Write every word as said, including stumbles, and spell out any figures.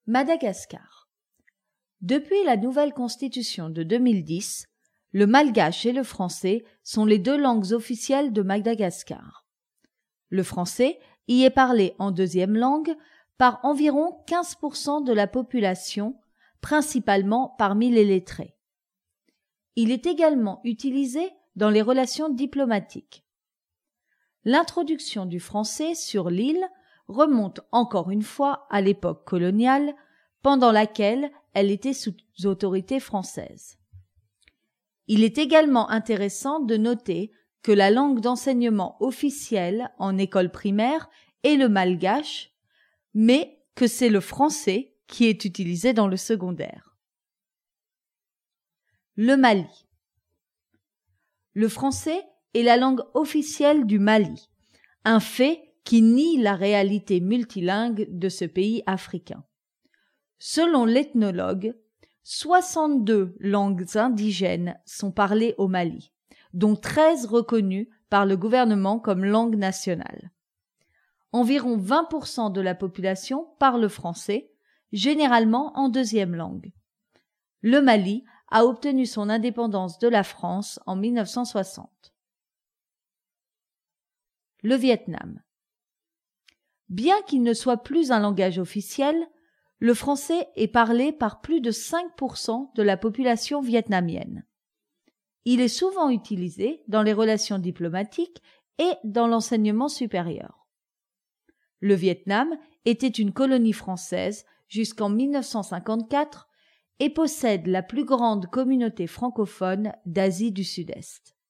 Madagascar. Depuis la nouvelle constitution de deux mille dix, le malgache et le français sont les deux langues officielles de Madagascar. Le français y est parlé en deuxième langue par environ quinze pour cent de la population, principalement parmi les lettrés. Il est également utilisé dans les relations diplomatiques. L'introduction du français sur l'île remonte encore une fois à l'époque coloniale, pendant laquelle elle était sous autorité française. Il est également intéressant de noter que la langue d'enseignement officielle en école primaire est le malgache, mais que c'est le français qui est utilisé dans le secondaire. Le Mali. Le français est la langue officielle du Mali, un fait qui nie la réalité multilingue de ce pays africain. Selon l'ethnologue, soixante-deux langues indigènes sont parlées au Mali, dont treize reconnues par le gouvernement comme langue nationale. Environ vingt pour cent de la population parle français, généralement en deuxième langue. Le Mali a obtenu son indépendance de la France en mille neuf cent soixante. Le Vietnam. Bien qu'il ne soit plus un langage officiel, le français est parlé par plus de cinq pour cent de la population vietnamienne. Il est souvent utilisé dans les relations diplomatiques et dans l'enseignement supérieur. Le Vietnam était une colonie française jusqu'en mille neuf cent cinquante-quatre et possède la plus grande communauté francophone d'Asie du Sud-Est.